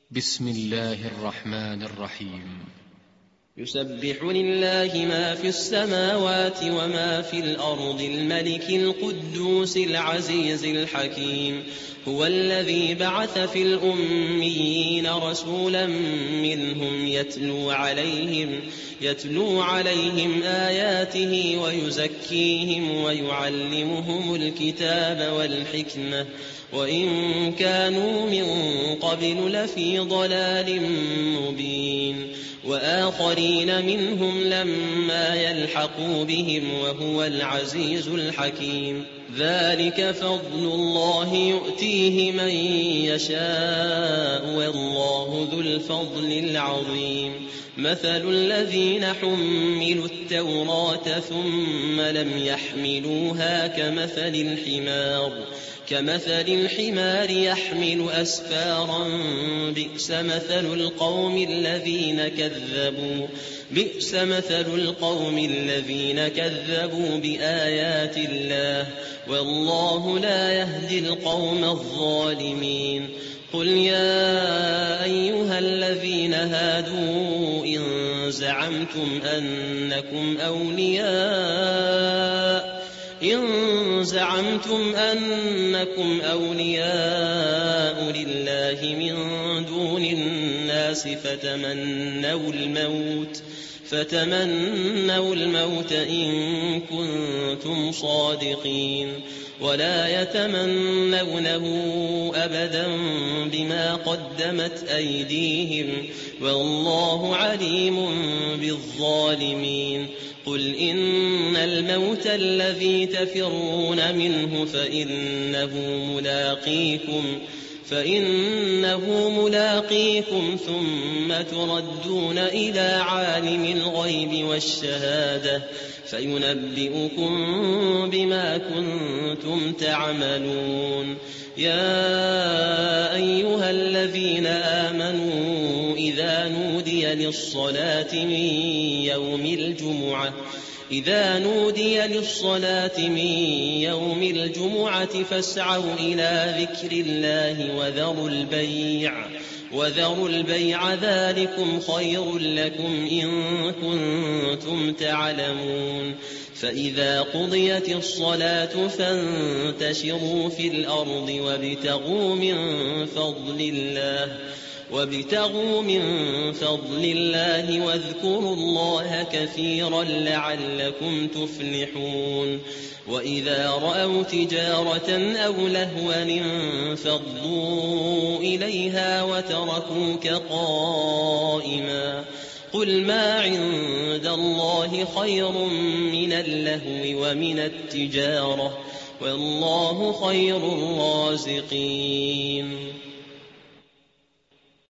بسم الله الرحمن الرحيم. يسبح لله ما في السماوات وما في الأرض الملك القدوس العزيز الحكيم. هو الذي بعث في الأميين رسولا منهم يتلو عليهم آياته ويزكيهم ويعلمهم الكتاب والحكمة وإن كانوا من قبل لفي ضلال مبين. وآخرين منهم لما يلحقوا بهم وهو العزيز الحكيم. ذلك فضل الله يؤتيه من يشاء والله ذو الفضل العظيم. مثل الذين حملوا التوراة ثم لم يحملوها كمثل الحمار يحمل أسفارا بئس مثل القوم الذين كذبوا بآيات الله والله لا يهدي القوم الظالمين. قل يا أيها الذين هادوا إن زعمتم أنكم أولياء لله من دون الناس فتمنوا الموت إن كنتم صادقين ولا يتمنونه أبدا بما قدمت أيديهم والله عليم بالظالمين. قل إن الموت الذي تفرون منه فإنه ملاقيكم ثم تردون إلى عالم الغيب والشهادة فينبئكم بما كنتم تعملون. يا أيها الذين آمنوا إذا نودي للصلاة من يوم الجمعة فاسعوا إلى ذكر الله وذروا البيع ذلكم خير لكم إن كنتم تعلمون. فإذا قضيت الصلاة فانتشروا في الأرض وابتغوا من فضل الله واذكروا الله كثيرا لعلكم تفلحون. وإذا رأوا تجارة أو لهوا انفضوا إليها وتركوك قائما. قل ما عند الله خير من اللهو ومن التجارة والله خير الرازقين.